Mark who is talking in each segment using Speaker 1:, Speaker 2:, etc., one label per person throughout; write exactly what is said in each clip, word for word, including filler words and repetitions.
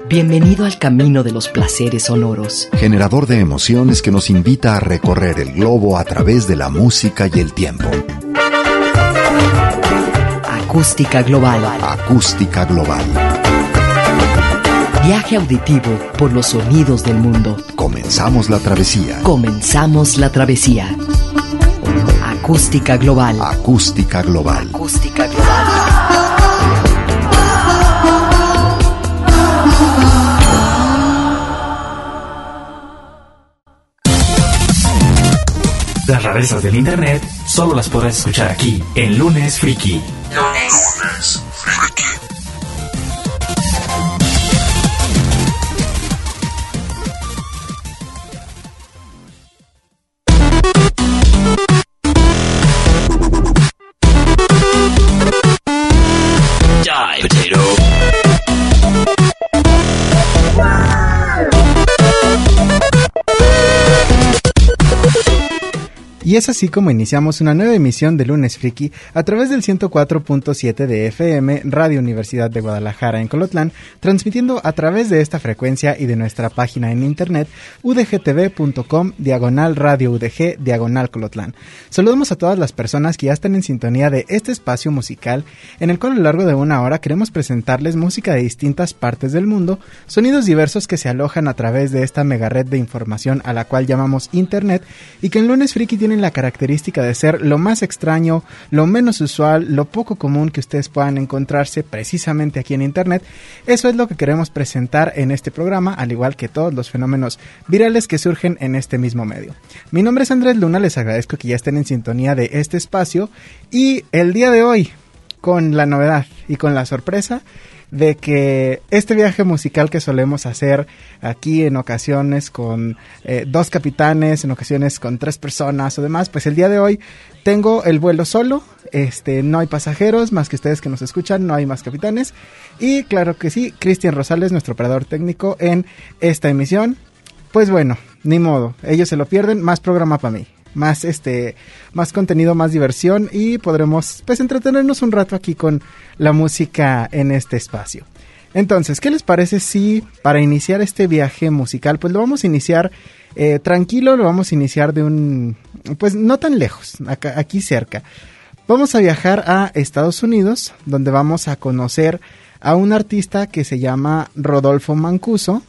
Speaker 1: Bienvenido al camino de los placeres sonoros.
Speaker 2: Generador de emociones que nos invita a recorrer el globo a través de la música y el tiempo.
Speaker 1: Acústica Global.
Speaker 2: Acústica Global.
Speaker 1: Viaje auditivo por los sonidos del mundo.
Speaker 2: Comenzamos la travesía.
Speaker 1: Comenzamos la travesía. Acústica Global.
Speaker 2: Acústica Global.
Speaker 1: Acústica Global.
Speaker 3: Las rarezas del internet solo las podrás escuchar aquí, en Lunes Friki.
Speaker 2: Lunes Friki.
Speaker 3: Die, potato.
Speaker 4: Y es así como iniciamos una nueva emisión de Lunes Friki a través del ciento cuatro punto siete de F M, Radio Universidad de Guadalajara en Colotlán, transmitiendo a través de esta frecuencia y de nuestra página en internet udgtv.com, diagonal radio udg, diagonal Colotlán. Saludamos a todas las personas que ya están en sintonía de este espacio musical, en el cual a lo largo de una hora queremos presentarles música de distintas partes del mundo, sonidos diversos que se alojan a través de esta mega red de información a la cual llamamos internet, y que en Lunes Friki tienen la característica de ser lo más extraño, lo menos usual, lo poco común que ustedes puedan encontrarse precisamente aquí en internet. Eso es lo que queremos presentar en este programa, al igual que todos los fenómenos virales que surgen en este mismo medio. Mi nombre es Andrés Luna, les agradezco que ya estén en sintonía de este espacio, y el día de hoy, con la novedad y con la sorpresa de que este viaje musical que solemos hacer aquí en ocasiones con eh, dos capitanes, en ocasiones con tres personas o demás, pues el día de hoy tengo el vuelo solo, este, no hay pasajeros más que ustedes que nos escuchan, no hay más capitanes, y claro que sí, Cristian Rosales, nuestro operador técnico en esta emisión. Pues bueno, ni modo, ellos se lo pierden, más programa para mí. Más este, más contenido, más diversión, y podremos pues entretenernos un rato aquí con la música en este espacio. Entonces, ¿qué les parece si para iniciar este viaje musical, pues lo vamos a iniciar eh, tranquilo, lo vamos a iniciar de un, pues no tan lejos, acá, aquí cerca. Vamos a viajar a Estados Unidos, donde vamos a conocer a un artista que se llama Rodolfo Mancuso,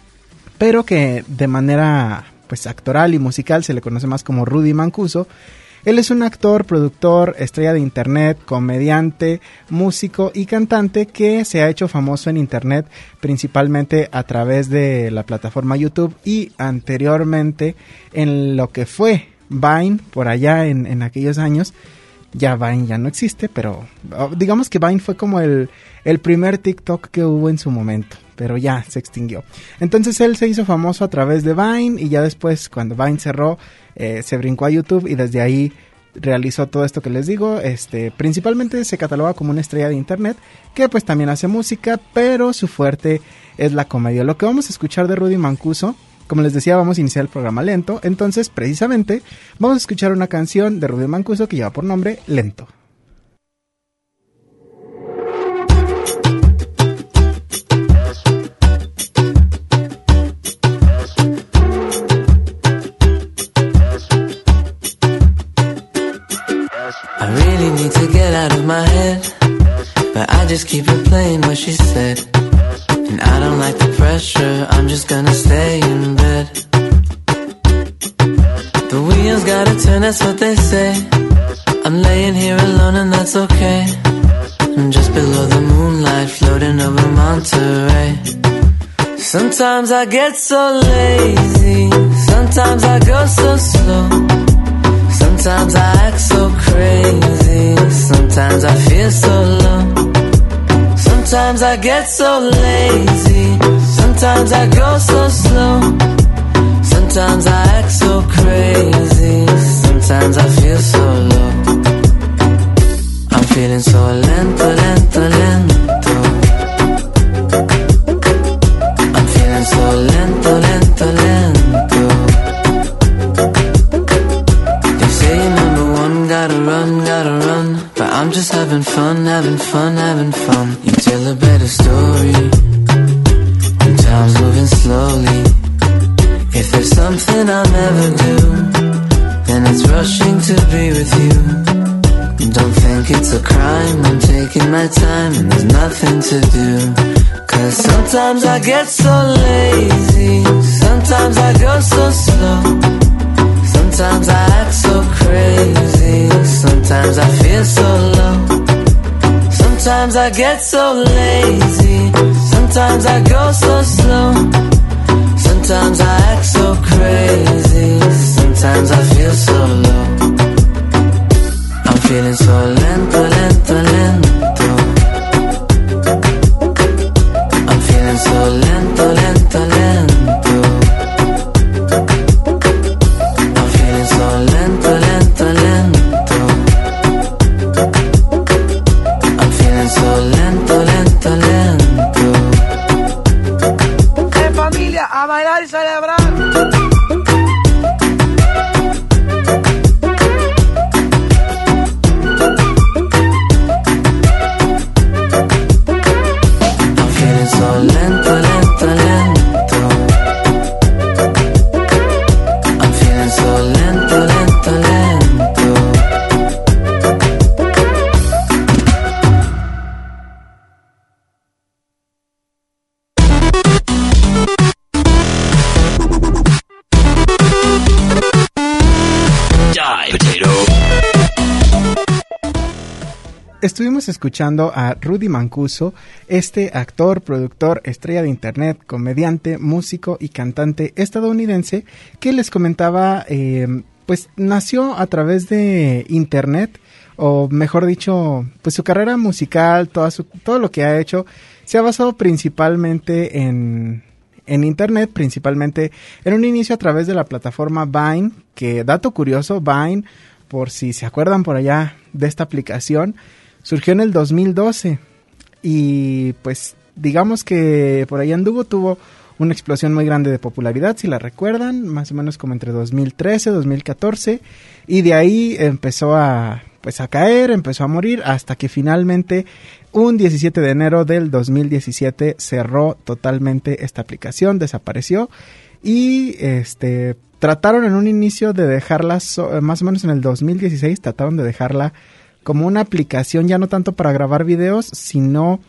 Speaker 4: pero que de manera pues actoral y musical se le conoce más como Rudy Mancuso. Él es un actor, productor, estrella de internet, comediante, músico y cantante que se ha hecho famoso en internet principalmente a través de la plataforma YouTube y anteriormente en lo que fue Vine por allá en, en aquellos años. Ya Vine ya no existe, pero digamos que Vine fue como el, el primer TikTok que hubo en su momento, pero ya se extinguió. Entonces él se hizo famoso a través de Vine, y ya después cuando Vine cerró, eh, se brincó a YouTube y desde ahí realizó todo esto que les digo. Este, principalmente se cataloga como una estrella de internet que pues también hace música, pero su fuerte es la comedia. Lo que vamos a escuchar de Rudy Mancuso, como les decía, vamos a iniciar el programa lento, entonces precisamente vamos a escuchar una canción de Rudy Mancuso que lleva por nombre Lento.
Speaker 5: I really need to get out of my head, but I just keep replaying what she said. And I don't like the pressure, I'm just gonna stay in bed. The wheels gotta turn, that's what they say. I'm laying here alone and that's okay. I'm just below the moonlight, floating over Monterey. Sometimes I get so lazy, sometimes I go so slow. Sometimes I act so crazy, sometimes I feel so low. Sometimes I get so lazy, sometimes I go so slow. Sometimes I act so crazy, sometimes I feel so low. I'm feeling so lento, lento, lento. I'm feeling so lento, lento, lento. They say number one, gotta run, gotta run, but I'm just having fun, having fun, having fun. You tell a better story, it's rushing to be with you. Don't think it's a crime, I'm taking my time and there's nothing to do. Cause sometimes I get so lazy, sometimes I go so slow, sometimes I act so crazy, sometimes I feel so low. Sometimes I get so lazy, sometimes I go so slow, sometimes I act so crazy, sometimes I feel so low. I'm feeling so lento, lento, lento. I'm feeling so lento, lento, lento. I'm feeling so lento, lento, lento. I'm feeling so lento, lento, lento.
Speaker 6: En familia, a bailar y celebrar.
Speaker 5: So lento, lento, lento. I'm feeling so lento, lento, lento.
Speaker 3: Die, potato.
Speaker 4: Estuvimos escuchando a Rudy Mancuso, este actor, productor, estrella de internet, comediante, músico y cantante estadounidense que les comentaba, eh, pues nació a través de internet, o mejor dicho, pues su carrera musical, toda su, todo lo que ha hecho, se ha basado principalmente en, en internet, principalmente en un inicio a través de la plataforma Vine, que dato curioso, Vine, por si se acuerdan por allá de esta aplicación, surgió en el dos mil doce y pues digamos que por ahí anduvo, tuvo una explosión muy grande de popularidad, si la recuerdan, más o menos como entre dos mil trece, dos mil catorce, y de ahí empezó a pues a caer, empezó a morir, hasta que finalmente un diecisiete de enero del dos mil diecisiete cerró totalmente esta aplicación, desapareció y este trataron en un inicio de dejarla, so, más o menos en el dos mil dieciséis, trataron de dejarla como una aplicación ya no tanto para grabar videos, sino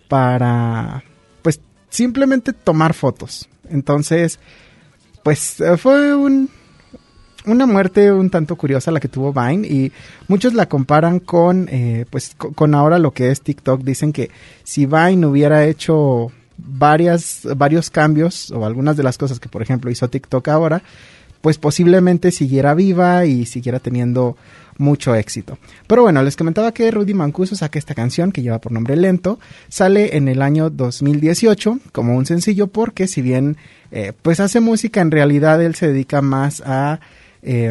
Speaker 4: para, pues, simplemente tomar fotos. Entonces, pues, fue un, una muerte un tanto curiosa la que tuvo Vine y muchos la comparan con, eh, pues, con, con ahora lo que es TikTok. Dicen que si Vine hubiera hecho varias, varios cambios o algunas de las cosas que, por ejemplo, hizo TikTok ahora, pues posiblemente siguiera viva y siguiera teniendo mucho éxito. Pero bueno, les comentaba que Rudy Mancuso saca esta canción que lleva por nombre Lento, sale en el año dos mil dieciocho como un sencillo porque si bien eh, pues hace música, en realidad él se dedica más a eh,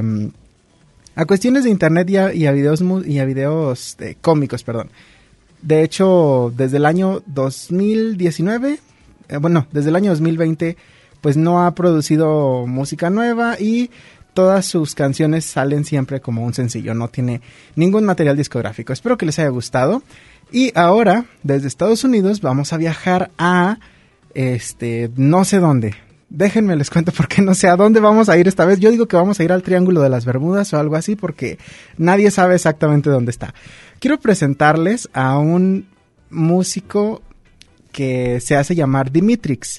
Speaker 4: a cuestiones de internet y a, y a videos y a videos eh, cómicos, perdón. De hecho, desde el año dos mil diecinueve, eh, bueno, desde el año dos mil veinte, pues no ha producido música nueva y todas sus canciones salen siempre como un sencillo, no tiene ningún material discográfico. Espero que les haya gustado. Y ahora, desde Estados Unidos, vamos a viajar a, este, no sé dónde. Déjenme les cuento porque no sé a dónde vamos a ir esta vez. Yo digo que vamos a ir al Triángulo de las Bermudas o algo así porque nadie sabe exactamente dónde está. Quiero presentarles a un músico que se hace llamar Dimitrix.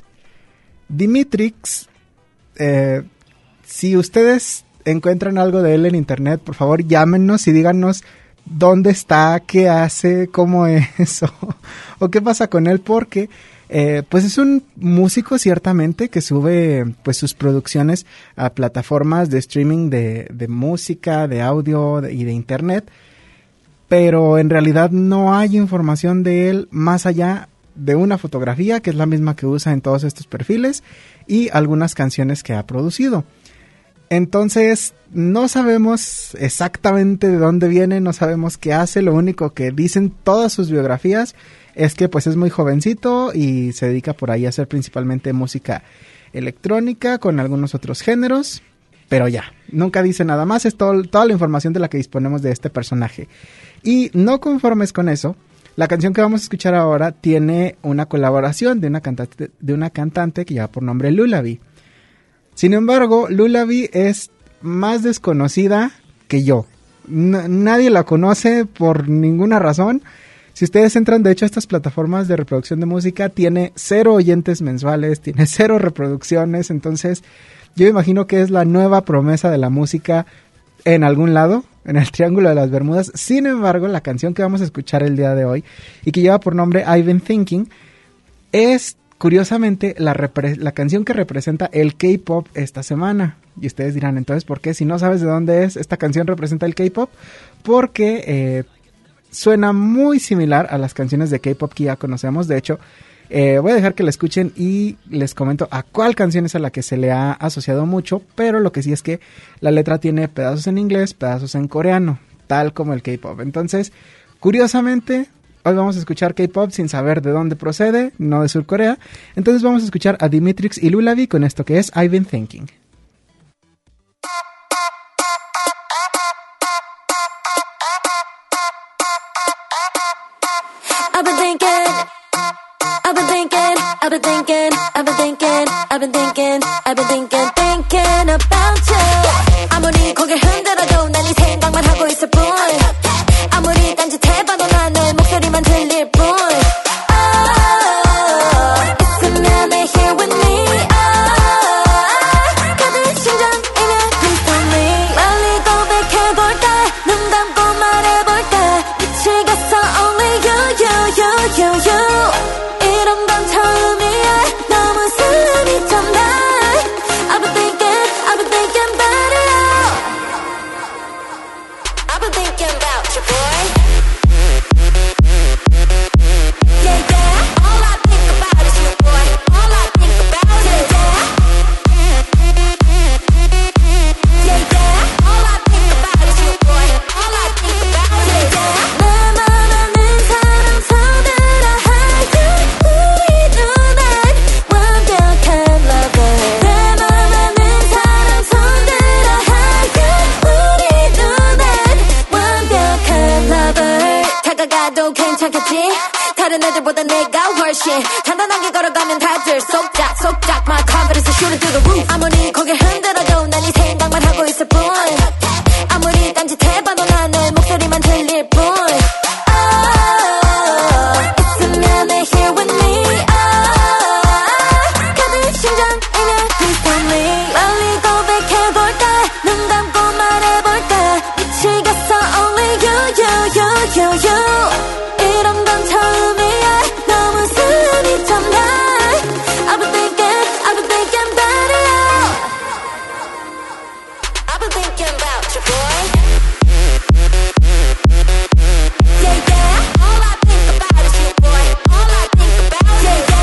Speaker 4: Dimitrix, eh... si ustedes encuentran algo de él en internet, por favor llámenos y díganos dónde está, qué hace, cómo es o, o qué pasa con él, porque eh, pues es un músico ciertamente que sube pues sus producciones a plataformas de streaming de, de música, de audio de, y de internet, pero en realidad no hay información de él más allá de una fotografía que es la misma que usa en todos estos perfiles y algunas canciones que ha producido. Entonces, no sabemos exactamente de dónde viene, no sabemos qué hace, lo único que dicen todas sus biografías es que pues es muy jovencito y se dedica por ahí a hacer principalmente música electrónica con algunos otros géneros, pero ya, nunca dice nada más, es todo, toda la información de la que disponemos de este personaje. Y no conformes con eso, la canción que vamos a escuchar ahora tiene una colaboración de una cantante, de una cantante que lleva por nombre Lullaby. Sin embargo, Lullaby es más desconocida que yo. N- nadie la conoce por ninguna razón. Si ustedes entran, de hecho, a estas plataformas de reproducción de música, tiene cero oyentes mensuales, tiene cero reproducciones, entonces yo imagino que es la nueva promesa de la música en algún lado, en el Triángulo de las Bermudas. Sin embargo, la canción que vamos a escuchar el día de hoy, y que lleva por nombre I've Been Thinking, es curiosamente la, repre- la canción que representa el K-pop esta semana. Y ustedes dirán, entonces, ¿por qué? Si no sabes de dónde es, esta canción representa el K-pop, porque eh, suena muy similar a las canciones de K-pop que ya conocemos. De hecho, eh, voy a dejar que la escuchen y les comento a cuál canción es a la que se le ha asociado mucho, pero lo que sí es que la letra tiene pedazos en inglés, pedazos en coreano, tal como el K-pop. Entonces, curiosamente, hoy vamos a escuchar K-pop sin saber de dónde procede, no de Sur Corea. Entonces vamos a escuchar a Dimitris y Lullaby con esto que es I've Been Thinking.
Speaker 7: I've been thinking, I've been thinking, I've been thinking, I've been thinking, I've been thinking, I've been thinking, thinking about you. 아무리 고개를 흔들어도 난 네 생각만 하고 있을 뿐. 아무리 딴짓해봐도 난 내 목소리만 들릴 뿐. Oh, 있으면 내 here with me. Oh, 가득 심장이면 please tell me. 빨리 고백해볼까? 눈 감고 말해볼까? 미치겠어 only you, you, you, you, you. 이런 건 처음이야. 너무 숨이 좀 나. I've been thinking, I've been thinking about it. I've been thinking about you, boy. Yeah, yeah. All I think about is you, boy. All I think about is you. Yeah, yeah. All I think about is you, boy. All I think about is you. 나만 아는 사람 손들어 하여 우리 눈엔 완벽한 lover. 나만 아는 사람 손들어 하여 우리 눈엔 완벽한 lover. 다가가도 괜찮겠지? 다른 애들보다 내가 훨씬 단단하게 걸어가면 다들 속닥 속닥 My confidence is shooting through the roof. 아무리 고개를 흔들어도 난 네 생각만 하고 있을 뿐. 아무리 딴짓해봐도 난 내 목소리만 들릴 뿐. Oh, 있으면 내 here with me. Oh, 가득 심장이면 please tell me. 빨리 고백해볼까? 눈 감고 말해볼까? 미치겠어 only you, you, you, you, you. 이런 건 처음이야. 너무 숨이 좀 나. I've been thinking, I've been thinking about it. I've been thinking about you, boy. Yeah, yeah. All I think about is you, boy. All I think about is you.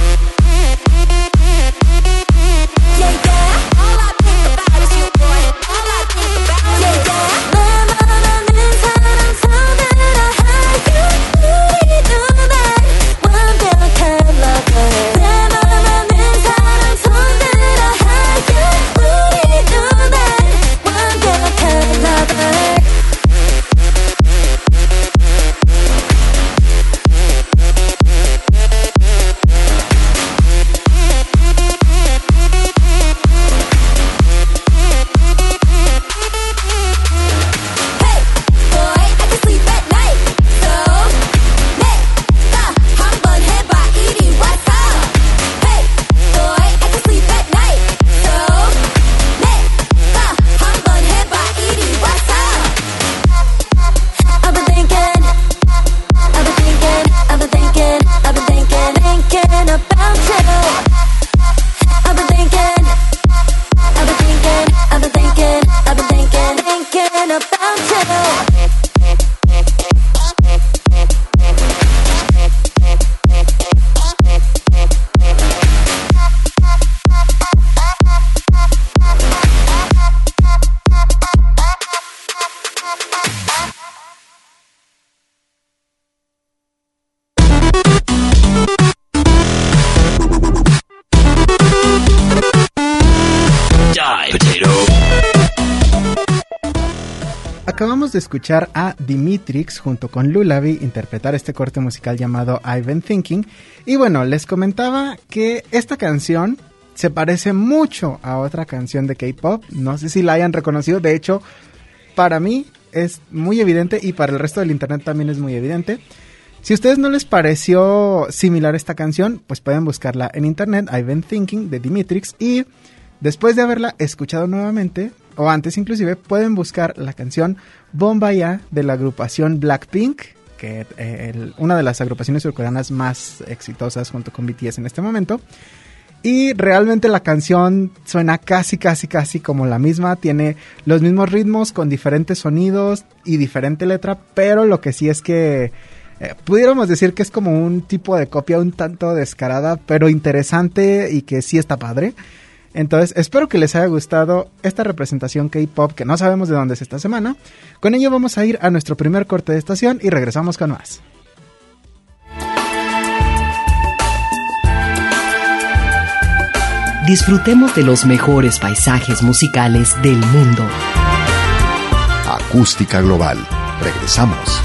Speaker 7: Yeah, yeah. All I think about is you, boy. All I think about is you. 나만 아는 사람 손들어 하여 우리 눈엔 완벽한 lover. 나만 아는 사람 손들어 하여 우리 눈엔 완벽한 lover. Hey, boy, I can sleep at night. So 내가 한번 해봐 이리 와서. Hey, boy, I can sleep at night. So 내가 한번 해봐 이리 와서. I've been thinking, I've been thinking, I've been thinking, I've been thinking, thinking about you. I've been thinking, I've been thinking, I've been thinking, I've been thinking, thinking about you.
Speaker 4: Acabamos de escuchar a Dimitris junto con Lullaby interpretar este corte musical llamado I've Been Thinking. Y bueno, les comentaba que esta canción se parece mucho a otra canción de K-pop. No sé si la hayan reconocido. De hecho, para mí es muy evidente y para el resto del internet también es muy evidente. Si a ustedes no les pareció similar esta canción, pues pueden buscarla en internet, I've Been Thinking, de Dimitris, y después de haberla escuchado nuevamente, o antes inclusive, pueden buscar la canción Bombaya de la agrupación Blackpink, que eh, el, una de las agrupaciones surcoreanas más exitosas junto con B T S en este momento. Y realmente la canción suena casi, casi, casi como la misma. Tiene los mismos ritmos con diferentes sonidos y diferente letra, pero lo que sí es que eh, pudiéramos decir que es como un tipo de copia un tanto descarada, pero interesante y que sí está padre. Entonces, espero que les haya gustado esta representación K-pop que no sabemos de dónde es esta semana. Con ello vamos a ir a nuestro primer corte de estación y regresamos con más.
Speaker 1: Disfrutemos de los mejores paisajes musicales del mundo.
Speaker 2: Acústica Global. Regresamos.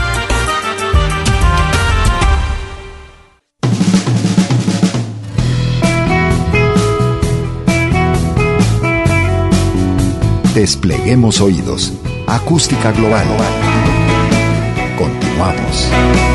Speaker 2: Despleguemos oídos. Acústica Global. Continuamos.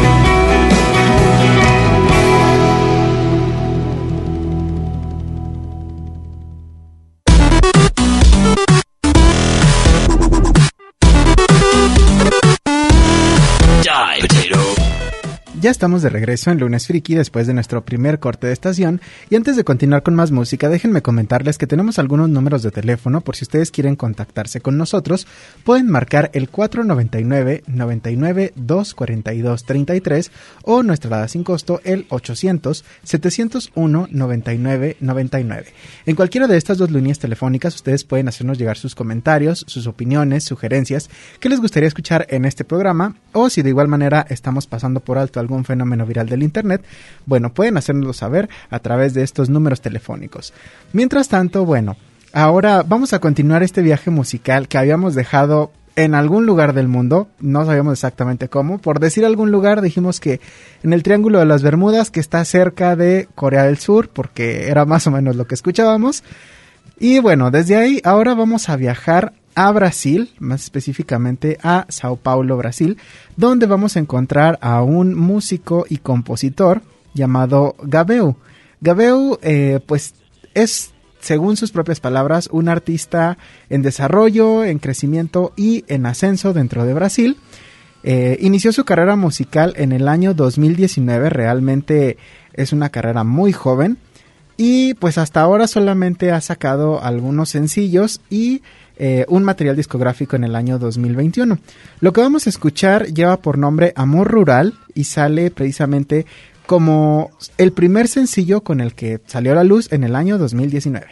Speaker 4: Ya estamos de regreso en Lunes Friki después de nuestro primer corte de estación y antes de continuar con más música déjenme comentarles que tenemos algunos números de teléfono por si ustedes quieren contactarse con nosotros. Pueden marcar el cuatro nueve nueve, nueve nueve dos, cuatro dos tres tres o nuestra alada sin costo el ochocientos, setecientos uno, noventa y nueve noventa y nueve. En cualquiera de estas dos líneas telefónicas ustedes pueden hacernos llegar sus comentarios, sus opiniones, sugerencias que les gustaría escuchar en este programa o si de igual manera estamos pasando por alto algún un fenómeno viral del internet, bueno, pueden hacérnoslo saber a través de estos números telefónicos. Mientras tanto, bueno, ahora vamos a continuar este viaje musical que habíamos dejado en algún lugar del mundo, no sabíamos exactamente cómo, por decir algún lugar dijimos que en el Triángulo de las Bermudas, que está cerca de Corea del Sur, porque era más o menos lo que escuchábamos, y bueno, desde ahí ahora vamos a viajar a Brasil, más específicamente a Sao Paulo, Brasil, donde vamos a encontrar a un músico y compositor llamado Gabeu. Gabeu, eh, pues, es, según sus propias palabras, un artista en desarrollo, en crecimiento y en ascenso dentro de Brasil. Eh, inició su carrera musical en el año dos mil diecinueve, realmente es una carrera muy joven, y pues hasta ahora solamente ha sacado algunos sencillos y Eh, un material discográfico en el año dos mil veintiuno. Lo que vamos a escuchar lleva por nombre Amor Rural y sale precisamente como el primer sencillo con el que salió a la luz en el año dos mil diecinueve.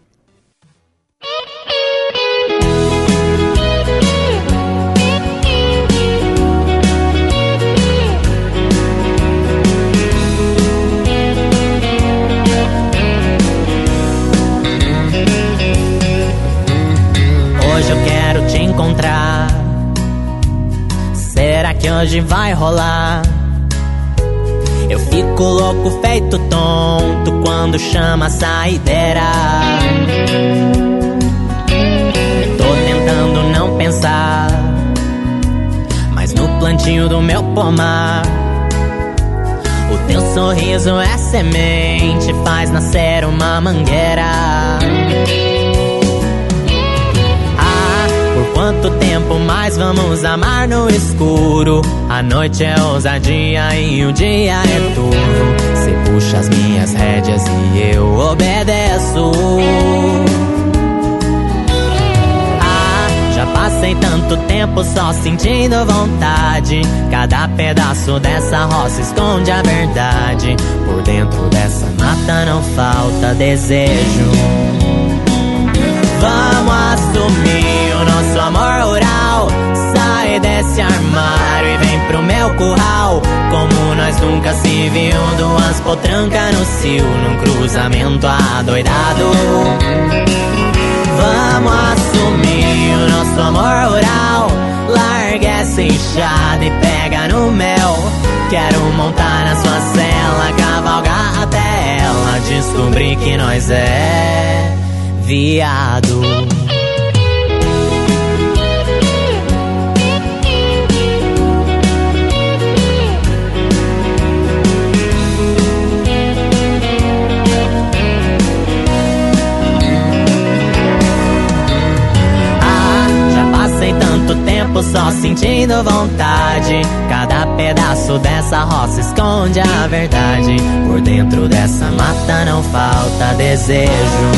Speaker 8: Hoje eu quero te encontrar. Será que hoje vai rolar? Eu fico louco feito tonto quando chama a saideira. Tô tentando não pensar, mas no plantio do meu pomar o teu sorriso é semente, faz nascer uma mangueira. Quanto tempo mais vamos amar no escuro? A noite é ousadia e o dia é turvo. Cê puxa as minhas rédeas e eu obedeço. Ah, já passei tanto tempo só sentindo vontade. Cada pedaço dessa roça esconde a verdade. Por dentro dessa mata não falta desejo. Vamos assumir o nosso amor rural. Sai desse armário e vem pro meu curral. Como nós nunca se viu, duas potrancas no cio, num cruzamento adoidado. Vamos assumir o nosso amor rural. Larga essa enxada e pega no mel. Quero montar na sua cela, cavalgar até ela, descobrir que nós é viado. tempo só sentindo vontade. Cada pedaço dessa roça esconde a verdade. Por dentro dessa mata não falta desejo.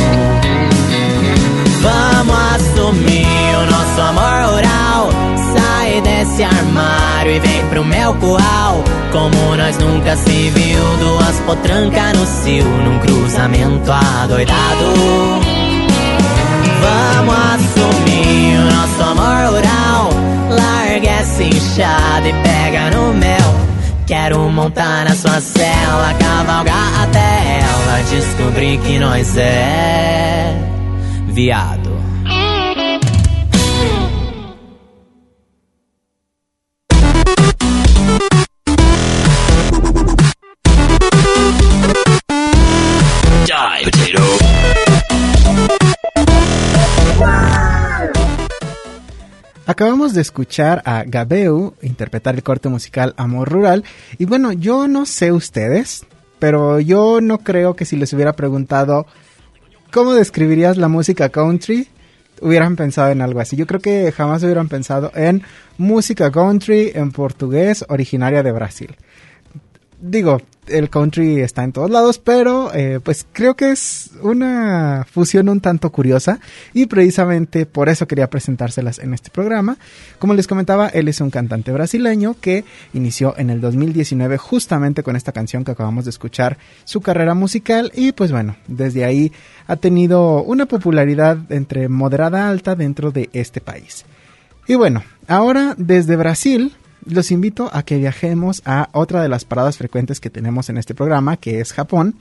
Speaker 8: Vamos assumir o nosso amor rural. Sai desse armário e vem pro meu curral. Como nós nunca se viu, duas potrancas no cio, num cruzamento adoidado. Vamos assumir o nosso amor rural. Larga essa enxada e pega no mel. Quero montar na sua cela, cavalgar até ela descobrir que nós é viado.
Speaker 9: Die, potato.
Speaker 4: Acabamos de escuchar a Gabeu interpretar el corte musical Amor Rural. Y bueno, yo no sé ustedes, pero yo no creo que si les hubiera preguntado ¿cómo describirías la música country?, hubieran pensado en algo así. Yo creo que jamás hubieran pensado en música country en portugués originaria de Brasil. Digo, el country está en todos lados, pero eh, pues creo que es una fusión un tanto curiosa y precisamente por eso quería presentárselas en este programa. Como les comentaba, él es un cantante brasileño que inició en el dos mil diecinueve justamente con esta canción que acabamos de escuchar su carrera musical y pues bueno, desde ahí ha tenido una popularidad entre moderada a alta dentro de este país. Y bueno, ahora desde Brasil los invito a que viajemos a otra de las paradas frecuentes que tenemos en este programa, que es Japón.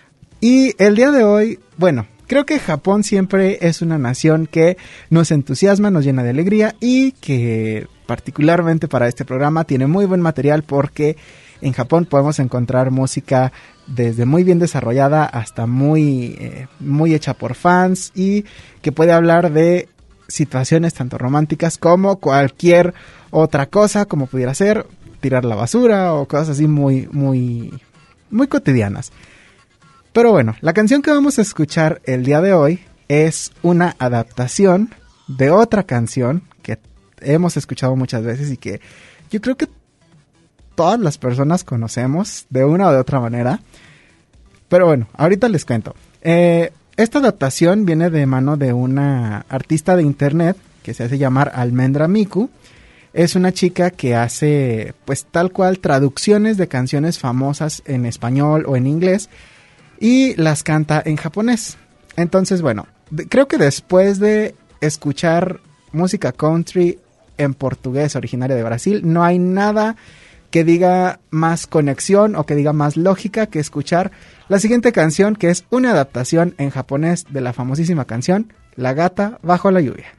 Speaker 4: Y el día de hoy, bueno, creo que Japón siempre es una nación que nos entusiasma, nos llena de alegría y que particularmente para este programa tiene muy buen material porque en Japón podemos encontrar música desde muy bien desarrollada hasta muy, eh, muy hecha por fans y que puede hablar de situaciones tanto románticas como cualquier otra cosa, como pudiera ser tirar la basura o cosas así muy, muy, muy cotidianas. Pero bueno, la canción que vamos a escuchar el día de hoy es una adaptación de otra canción que hemos escuchado muchas veces y que yo creo que todas las personas conocemos de una o de otra manera. Pero bueno, ahorita les cuento. Eh... Esta adaptación viene de mano de una artista de internet que se hace llamar Almendra Miku. Es una chica que hace pues tal cual traducciones de canciones famosas en español o en inglés y las canta en japonés. Entonces bueno, de, creo que después de escuchar música country en portugués originaria de Brasil, no hay nada que diga más conexión o que diga más lógica que escuchar la siguiente canción, que es una adaptación en japonés de la famosísima canción La gata bajo la lluvia.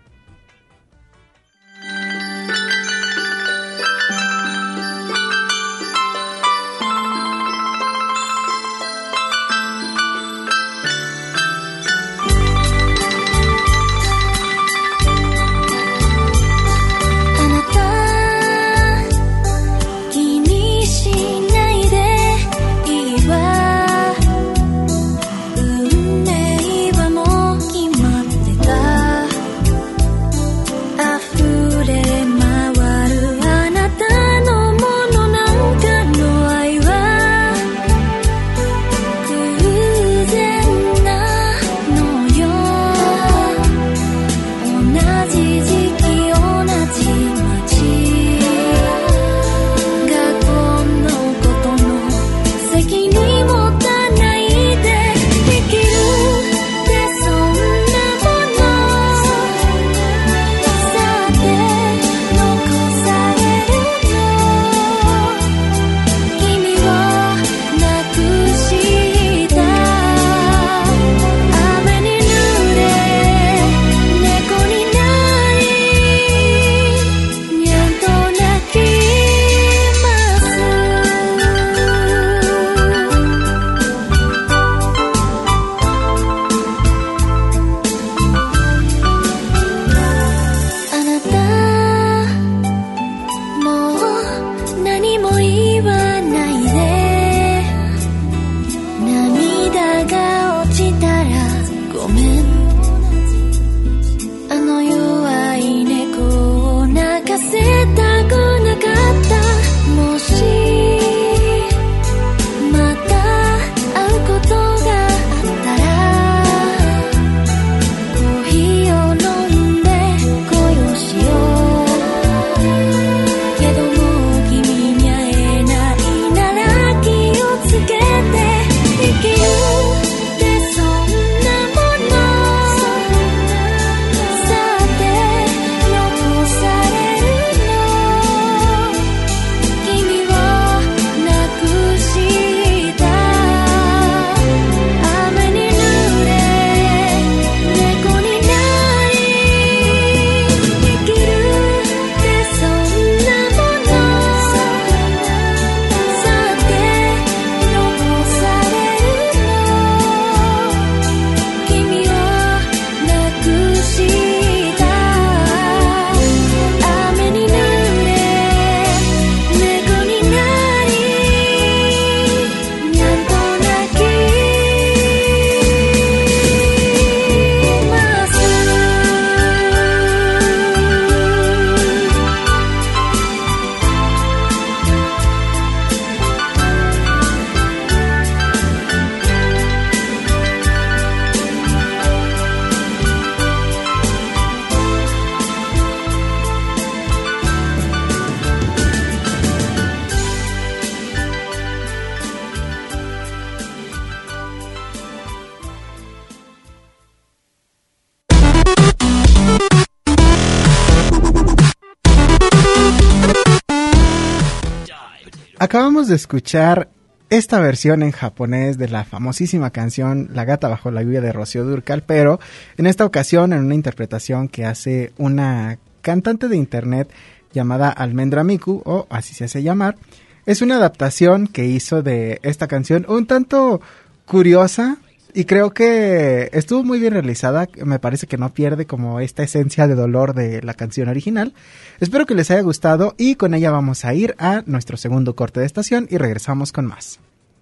Speaker 4: Acabamos de escuchar esta versión en japonés de la famosísima canción La gata bajo la lluvia de Rocío Dúrcal, pero en esta ocasión en una interpretación que hace una cantante de internet llamada Almendra Miku, o así se hace llamar. Es una adaptación que hizo de esta canción un tanto curiosa y creo que estuvo muy bien realizada. Me parece que no pierde como esta esencia de dolor de la canción original. Espero que les haya gustado y con ella vamos a ir a nuestro segundo corte de estación y regresamos con más.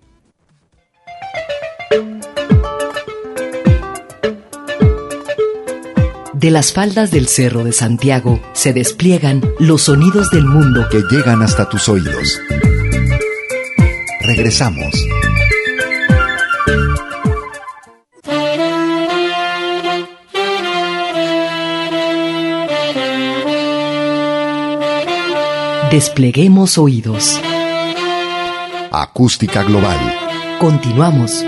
Speaker 1: De las faldas del Cerro de Santiago se despliegan los sonidos del mundo
Speaker 2: que llegan hasta tus oídos. Regresamos.
Speaker 1: Despleguemos oídos.
Speaker 2: Acústica global.
Speaker 1: Continuamos.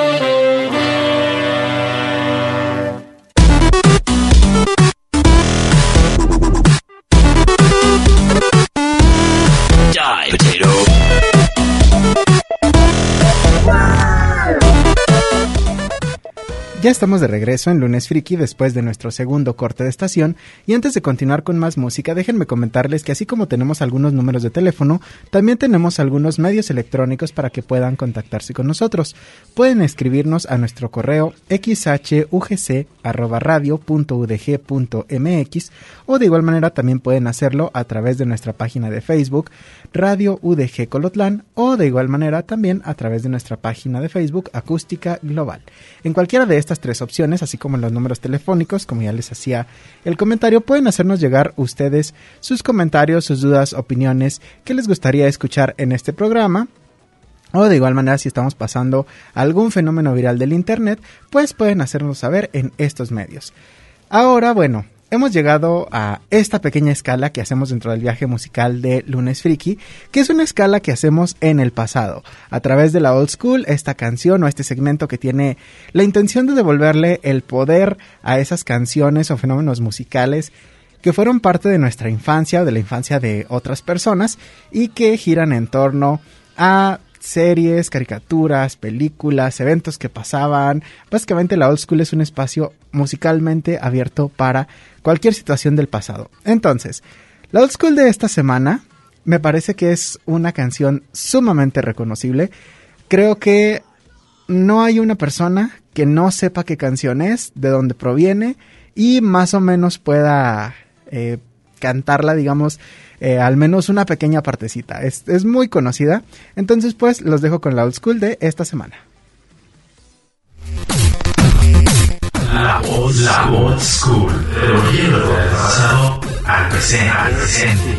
Speaker 4: Ya estamos de regreso en Lunes Friki después de nuestro segundo corte de estación y antes de continuar con más música déjenme comentarles que así como tenemos algunos números de teléfono, también tenemos algunos medios electrónicos para que puedan contactarse con nosotros. Pueden escribirnos a nuestro correo x h u g c arroba radio punto u d g punto m x o de igual manera también pueden hacerlo a través de nuestra página de Facebook Radio U D G Colotlán o de igual manera también a través de nuestra página de Facebook Acústica Global. En cualquiera de estas tres opciones, así como en los números telefónicos, como ya les hacía el comentario, pueden hacernos llegar ustedes sus comentarios, sus dudas, opiniones que les gustaría escuchar en este programa. O de igual manera, si estamos pasando algún fenómeno viral del internet, pues pueden hacernos saber en estos medios. Ahora, bueno, hemos llegado a esta pequeña escala que hacemos dentro del viaje musical de Lunes Friki, que es una escala que hacemos en el pasado, a través de la old school, esta canción o este segmento que tiene la intención de devolverle el poder a esas canciones o fenómenos musicales que fueron parte de nuestra infancia o de la infancia de otras personas y que giran en torno a series, caricaturas, películas, eventos que pasaban. Básicamente la old school es un espacio musicalmente abierto para cualquier situación del pasado. Entonces, la old school de esta semana me parece que es una canción sumamente reconocible. Creo que no hay una persona que no sepa qué canción es, de dónde proviene y más o menos pueda eh, cantarla, digamos, Eh, al menos una pequeña partecita. Es, es muy conocida. Entonces pues los dejo con la old school de esta semana.
Speaker 3: La old, la old school, devolviendo del pasado al presente, al presente.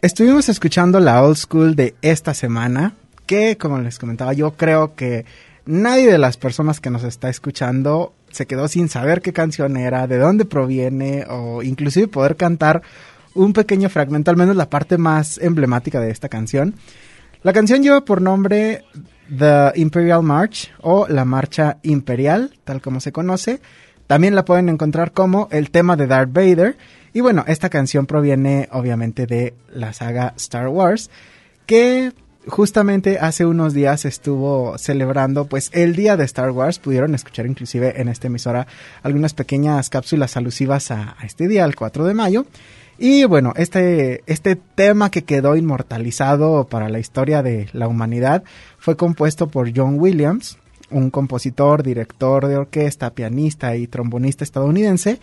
Speaker 4: estuvimos escuchando la old school de esta semana, que como les comentaba, yo creo que nadie de las personas que nos está escuchando se quedó sin saber qué canción era, de dónde proviene, o inclusive poder cantar un pequeño fragmento, al menos la parte más emblemática de esta canción. La canción lleva por nombre The Imperial March, o la Marcha Imperial, tal como se conoce. También la pueden encontrar como el tema de Darth Vader. Y bueno, esta canción proviene obviamente de la saga Star Wars, que justamente hace unos días estuvo celebrando pues el día de Star Wars. Pudieron escuchar inclusive en esta emisora algunas pequeñas cápsulas alusivas a, a este día, el cuatro de mayo. Y bueno, este, este tema que quedó inmortalizado para la historia de la humanidad fue compuesto por John Williams, un compositor, director de orquesta, pianista y trombonista estadounidense,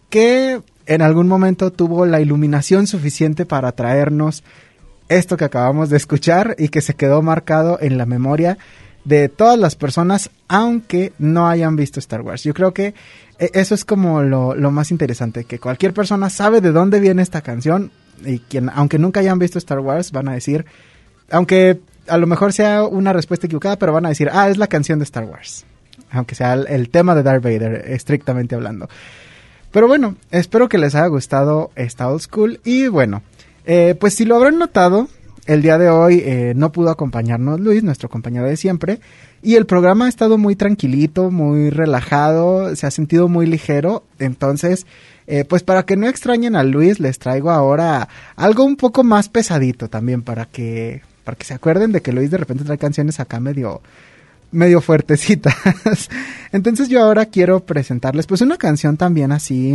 Speaker 4: que en algún momento tuvo la iluminación suficiente para traernos esto que acabamos de escuchar y que se quedó marcado en la memoria de todas las personas, aunque no hayan visto Star Wars. Yo creo que eso es como lo, lo más interesante, que cualquier persona sabe de dónde viene esta canción, y quien, aunque nunca hayan visto Star Wars, van a decir, aunque a lo mejor sea una respuesta equivocada, pero van a decir, ah, es la canción de Star Wars, aunque sea el, el tema de Darth Vader, estrictamente hablando. Pero bueno, espero que les haya gustado esta old school. Y bueno, eh, pues si lo habrán notado, el día de hoy eh, no pudo acompañarnos Luis, nuestro compañero de siempre, y el programa ha estado muy tranquilito, muy relajado, se ha sentido muy ligero. Entonces, eh, pues para que no extrañen a Luis, les traigo ahora algo un poco más pesadito también, para que, para que se acuerden de que Luis de repente trae canciones acá medio... medio fuertecitas. Entonces yo ahora quiero presentarles pues una canción también así,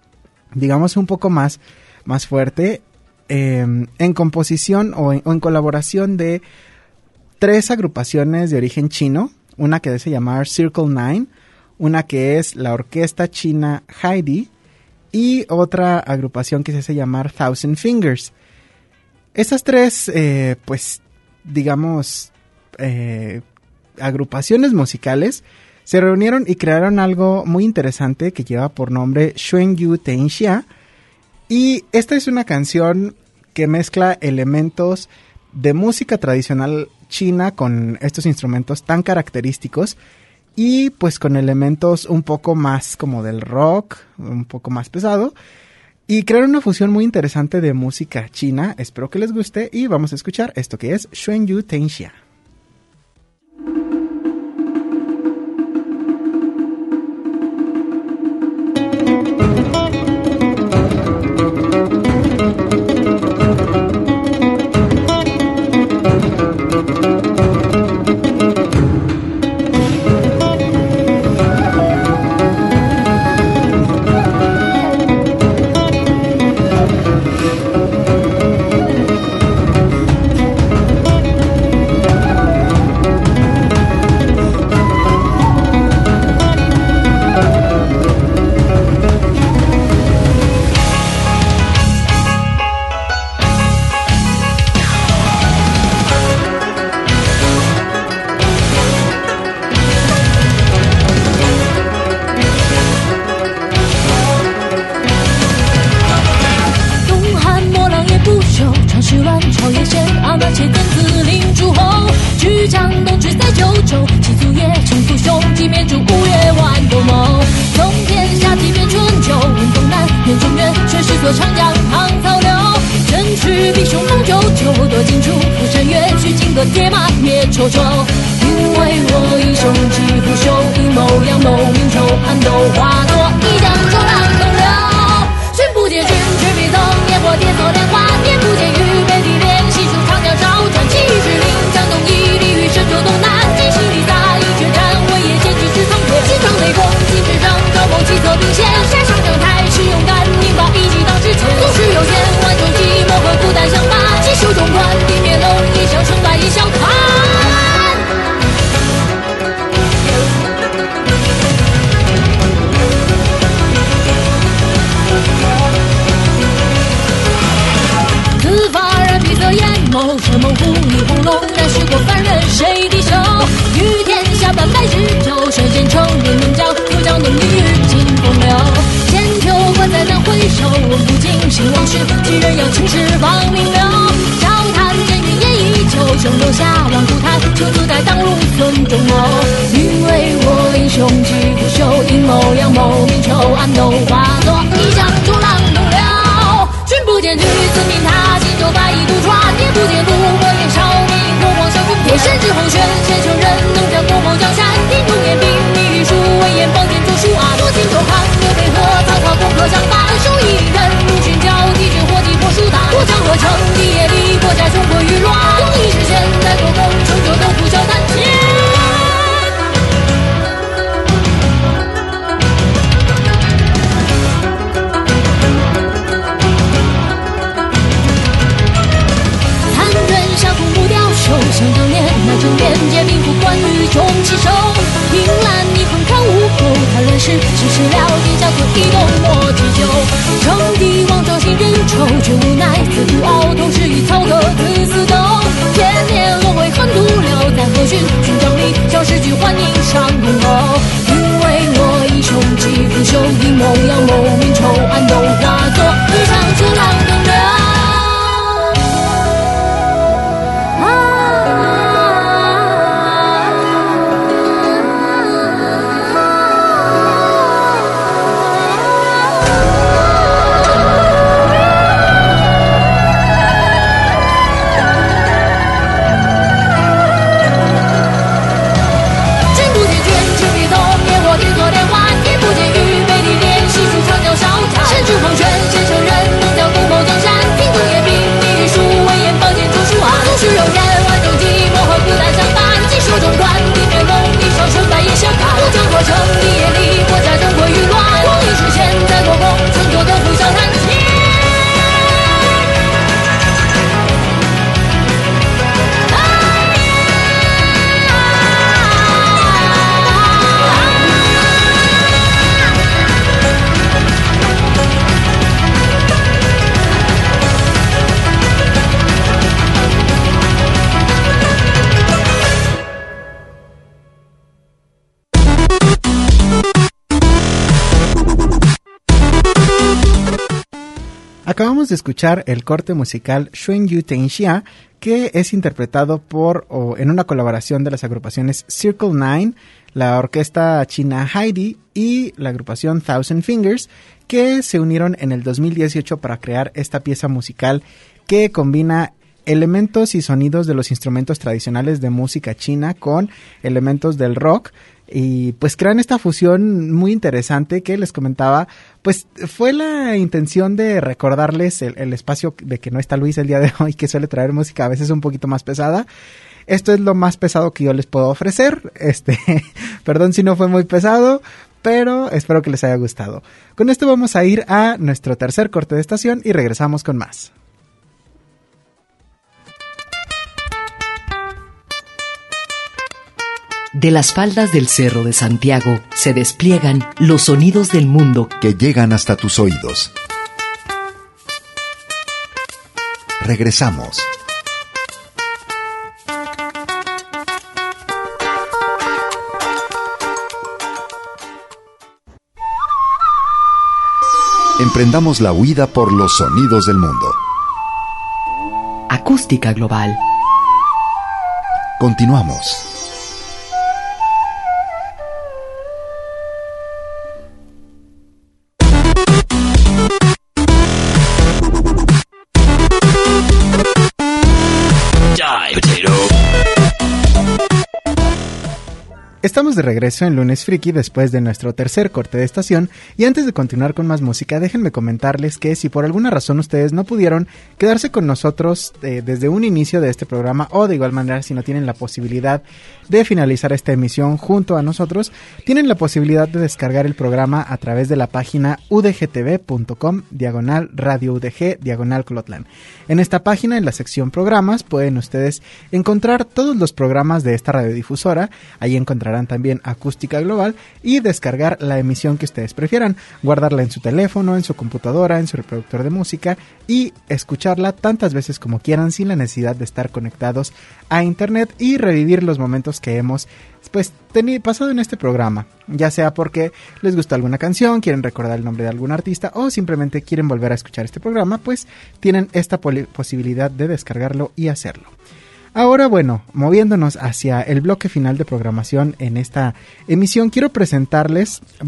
Speaker 4: digamos un poco más, más fuerte, eh, en composición o en, o en colaboración de tres agrupaciones de origen chino, una que se llama Circle Nine, una que es la orquesta china Heidi y otra agrupación que se hace llamar Thousand Fingers. Estas tres, eh, pues digamos, eh, agrupaciones musicales se reunieron y crearon algo muy interesante que lleva por nombre Xuanyu Tenxia, y esta es una canción que mezcla elementos de música tradicional china con estos instrumentos tan característicos y pues con elementos un poco más como del rock, un poco más pesado, y crearon una fusión muy interesante de música china. Espero que les guste y vamos a escuchar esto que es Xuanyu Tenxia.
Speaker 7: 回首，问不尽，兴亡时，几人扬青史放明了。 筹安斗化作一江中浪东流。君不见女子命他心，就把一渡船，也不见故国年少年国王小公天神之后玄，先生人能将国谋江山，定中年兵立书威严宝剑作书啊，多情周康刘备和曹操攻克相反，手一人入群交敌军火急破书打，过江河城地夜里国家雄浑欲乱，用一时现代国共成就都不消谈天。想当年那正面皆兵符关羽中起手，凭栏你横看无后，谈论时只是了天下可以动莫急救。称帝王赵信人丑，却无奈自古鳌头是以曹德自私斗。天年轮回恨毒了，在何寻寻张力，小诗句还迎上宫后。因为我一雄气不朽，阴谋阳谋明仇，暗斗化作一场出浪东流。
Speaker 4: Acabamos de escuchar el corte musical Xuan Yu Tenxia, que es interpretado por o en una colaboración de las agrupaciones Circle Nine, la orquesta china Heidi y la agrupación Thousand Fingers, que se unieron en el dos mil dieciocho para crear esta pieza musical que combina elementos y sonidos de los instrumentos tradicionales de música china con elementos del rock. Y pues crean esta fusión muy interesante que les comentaba, pues fue la intención de recordarles el, el espacio de que no está Luis el día de hoy, que suele traer música a veces un poquito más pesada. Esto es lo más pesado que yo les puedo ofrecer, este, perdón si no fue muy pesado, pero espero que les haya gustado. Con esto vamos a ir a nuestro tercer corte de estación y regresamos con más.
Speaker 1: De las faldas del Cerro de Santiago se despliegan los sonidos del mundo
Speaker 2: que llegan hasta tus oídos. Regresamos. Emprendamos la huida por los sonidos del mundo.
Speaker 1: Acústica global.
Speaker 2: Continuamos.
Speaker 4: Estamos de regreso en Lunes Friki después de nuestro tercer corte de estación y antes de continuar con más música déjenme comentarles que si por alguna razón ustedes no pudieron quedarse con nosotros eh, desde un inicio de este programa o de igual manera si no tienen la posibilidad de finalizar esta emisión junto a nosotros, tienen la posibilidad de descargar el programa a través de la página udgtv.com diagonal radio udg diagonal Colotlán. En esta página, en la sección programas, pueden ustedes encontrar todos los programas de esta radiodifusora. Ahí encontrarán también Acústica Global y descargar la emisión que ustedes prefieran, guardarla en su teléfono, en su computadora, en su reproductor de música y escucharla tantas veces como quieran sin la necesidad de estar conectados a internet y revivir los momentos que hemos pues tenido pasado en este programa, ya sea porque les gusta alguna canción, quieren recordar el nombre de algún artista o simplemente quieren volver a escuchar este programa, pues tienen esta poli- posibilidad de descargarlo y hacerlo. Ahora, bueno, moviéndonos hacia el bloque final de programación en esta emisión, quiero presentarles, bueno,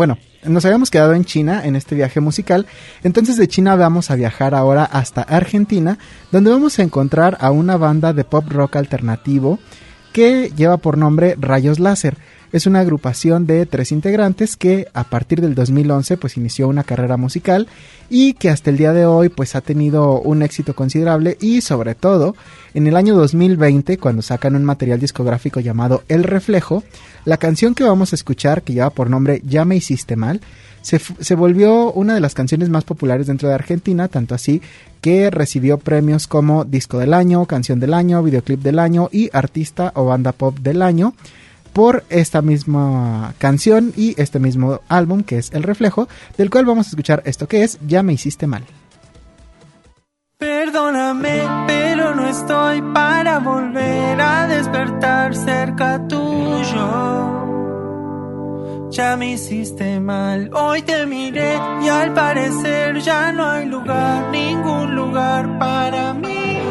Speaker 4: nos habíamos quedado en China en este viaje musical. Entonces de China vamos a viajar ahora hasta Argentina, donde vamos a encontrar a una banda de pop rock alternativo que lleva por nombre Rayos Láser. Es una agrupación de tres integrantes que a partir del dos mil once pues inició una carrera musical y que hasta el día de hoy pues ha tenido un éxito considerable, y sobre todo en el año dos mil veinte, cuando sacan un material discográfico llamado El Reflejo, la canción que vamos a escuchar, que lleva por nombre Ya me hiciste mal, se, se volvió una de las canciones más populares dentro de Argentina, tanto así que recibió premios como Disco del Año, Canción del Año, Videoclip del Año y Artista o Banda Pop del Año por esta misma canción y este mismo álbum que es El Reflejo, del cual vamos a escuchar esto que es Ya me hiciste mal.
Speaker 10: Perdóname, pero no estoy para volver a despertar cerca tuyo. Ya me hiciste mal, hoy te miré y al parecer ya no hay lugar, ningún lugar para mí.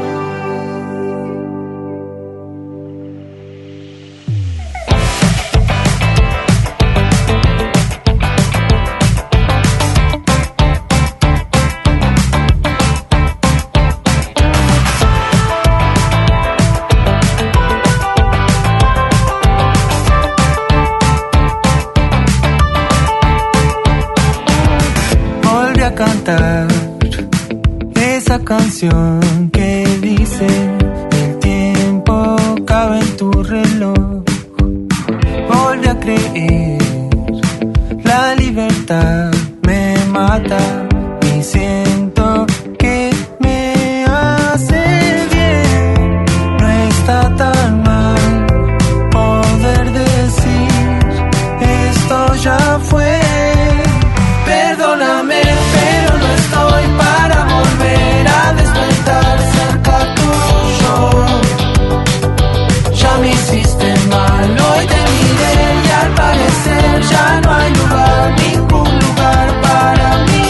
Speaker 10: Cantar esa canción que dice el tiempo cabe en tu reloj. Volví a creer, la libertad me mata y siento que me hace bien. No está tan mal poder decir esto ya fue. Perdóname, pero no estoy para volver a despertar cerca tuyo. Ya me hiciste mal, hoy te miré y al parecer ya no hay lugar, ningún lugar para mí.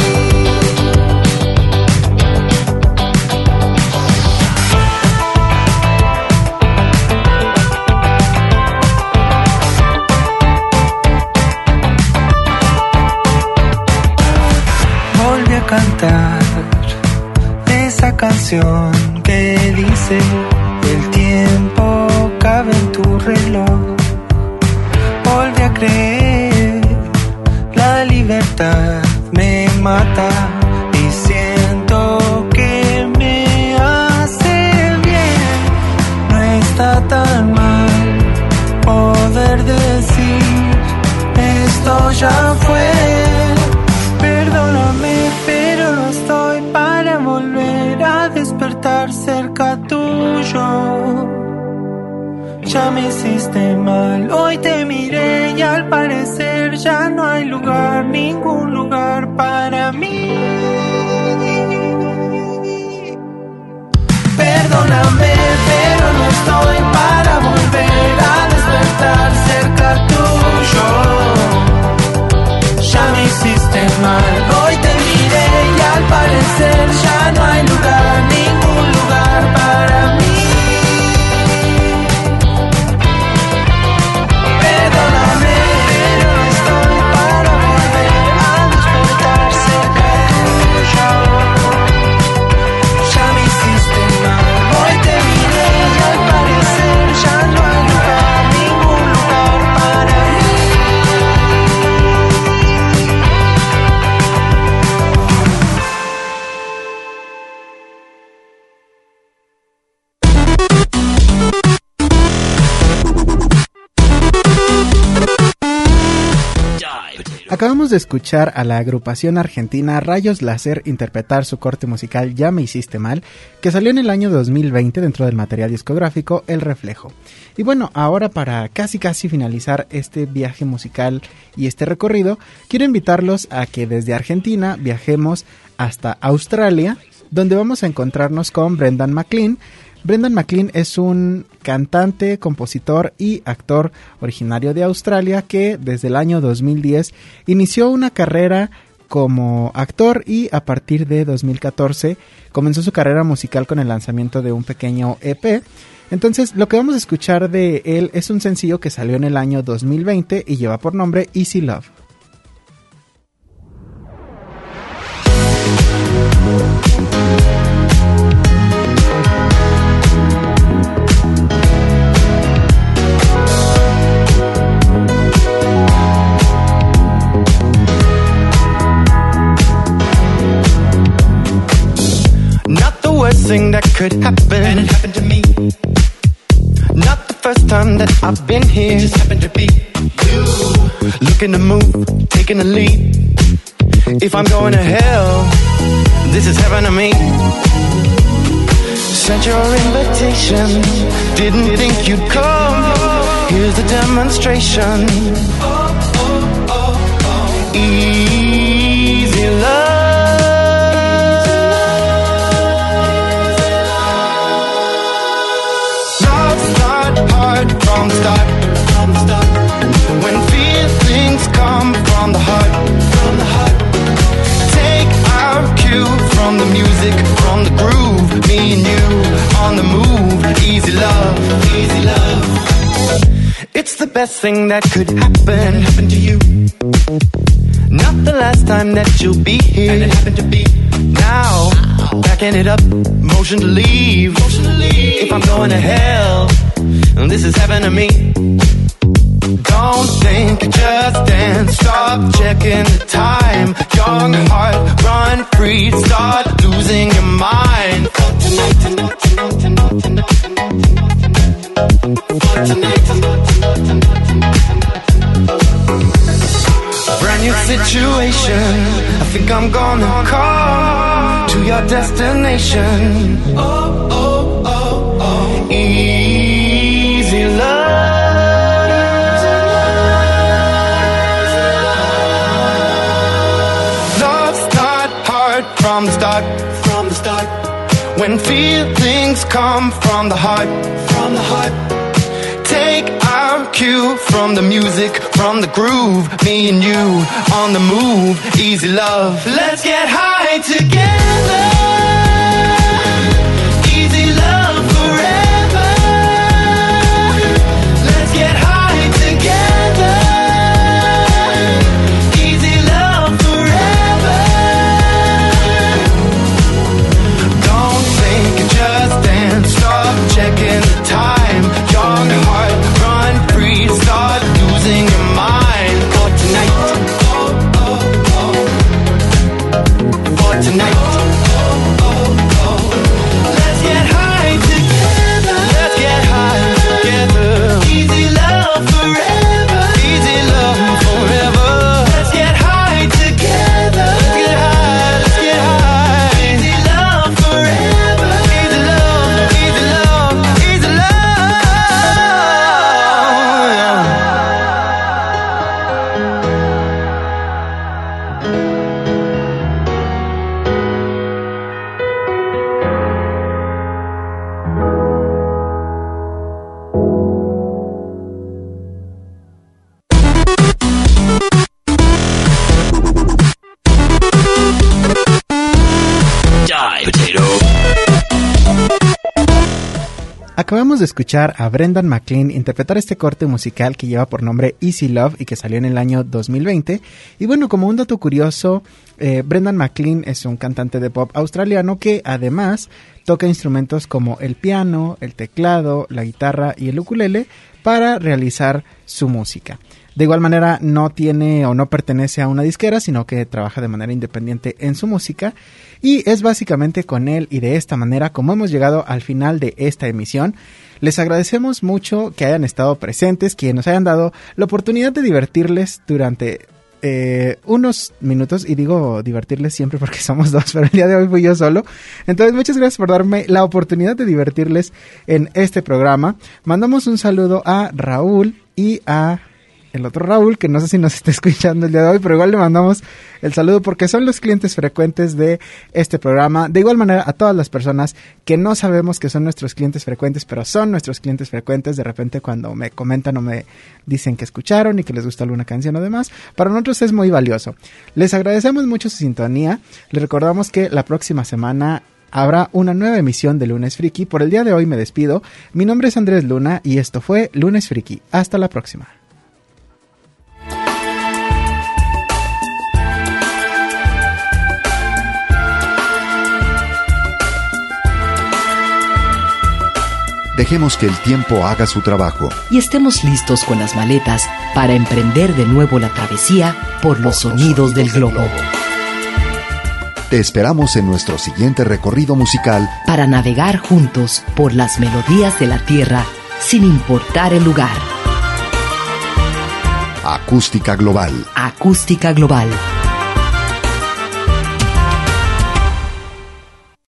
Speaker 10: Cantar esa canción que dice el tiempo cabe en tu reloj. Volví a creer, la libertad me mata y siento que me hace bien. No está tan mal poder decir esto ya fue. Perdóname, pero no estoy para volver a despertar cerca tuyo. Ya me hiciste mal, hoy te miré y al parecer ya no hay lugar, ningún lugar para mí. Perdóname, pero no estoy para volver a despertar cerca tuyo. Ya me hiciste mal, hoy te miré y al parecer ya no hay lugar, ningún lugar para mí. Perdóname, pero no estoy para volver a despertar cerca tuyo. Ya me hiciste mal, hoy te miré y al parecer ya no hay lugar, ningún lugar para mí.
Speaker 4: Acabamos de escuchar a la agrupación argentina Rayos Láser interpretar su corte musical Ya me hiciste mal, que salió en el año dos mil veinte dentro del material discográfico El Reflejo. Y bueno, ahora para casi casi finalizar este viaje musical y este recorrido, quiero invitarlos a que desde Argentina viajemos hasta Australia, donde vamos a encontrarnos con Brendan McLean. Brendan McLean es un cantante, compositor y actor originario de Australia que desde el año dos mil diez inició una carrera como actor y a partir de dos mil catorce comenzó su carrera musical con el lanzamiento de un pequeño E P. Entonces lo que vamos a escuchar de él es un sencillo que salió en el año dos mil veinte y lleva por nombre Easy Love.
Speaker 11: could happen. And it happened to me. Not the first time that I've been here. It just happened to be you. Looking to move, taking a lead. If I'm going to hell, this is heaven to me. Sent your invitation, didn't think you'd come. Here's the demonstration. Easy love. Love start hard from the start. From the start. When feelings come from the heart. From the heart. Take our cue from the music, from the groove. Me and you on the move. Easy love, easy love. It's the best thing that could happen. Happen to you. Not the last time that you'll be here. And it happened to be now. Backing it up, motion to leave. Motion to leave. If I'm going to hell, this is heaven to me. Don't think, just dance. Stop checking the time. Young heart, run free. Start losing your mind. For tonight, tonight, tonight, tonight, tonight, tonight. For tonight, tonight, tonight, tonight, tonight. Brand new situation. I think I'm gonna come to your destination. Oh, oh, oh, oh. Easy love. From the start, from the start. When feelings come from the heart, from the heart. Take our cue from the music, from the groove. Me and you on the move, easy love. Let's get high together. Easy love forever. Let's get high together. Easy love forever. Don't think, just dance. Stop checking the time. Young heart, run free. Start losing your mind. For tonight. For tonight. Let's get high together. Let's get high together. Easy love forever. Easy love forever. Let's get high together. Let's get high. Let's get high. Easy love forever. Easy love. Easy love. Easy love.
Speaker 9: Die, potato.
Speaker 4: Acabamos de escuchar a Brendan McLean interpretar este corte musical que lleva por nombre Easy Love y que salió en el año dos mil veinte. Y bueno, como un dato curioso, eh, Brendan McLean es un cantante de pop australiano que además toca instrumentos como el piano, el teclado, la guitarra y el ukulele para realizar su música. De igual manera no tiene o no pertenece a una disquera, sino que trabaja de manera independiente en su música. Y es básicamente con él y de esta manera como hemos llegado al final de esta emisión. Les agradecemos mucho que hayan estado presentes, que nos hayan dado la oportunidad de divertirles durante eh, unos minutos. Y digo divertirles siempre porque somos dos, pero el día de hoy fui yo solo. Entonces muchas gracias por darme la oportunidad de divertirles en este programa. Mandamos un saludo a Raúl y a el otro Raúl, que no sé si nos está escuchando el día de hoy, pero igual le mandamos el saludo porque son los clientes frecuentes de este programa. De igual manera a todas las personas que no sabemos que son nuestros clientes frecuentes, pero son nuestros clientes frecuentes, de repente cuando me comentan o me dicen que escucharon y que les gusta alguna canción o demás, para nosotros es muy valioso. Les agradecemos mucho su sintonía. Les recordamos que la próxima semana habrá una nueva emisión de Lunes Friki. Por el día de hoy me despido. Mi nombre es Andrés Luna y esto fue Lunes Friki. Hasta la próxima.
Speaker 2: Dejemos que el tiempo haga su trabajo.
Speaker 1: Y estemos listos con las maletas para emprender de nuevo la travesía por los sonidos del globo.
Speaker 2: Te esperamos en nuestro siguiente recorrido musical
Speaker 1: para navegar juntos por las melodías de la tierra sin importar el lugar.
Speaker 2: Acústica Global.
Speaker 1: Acústica Global.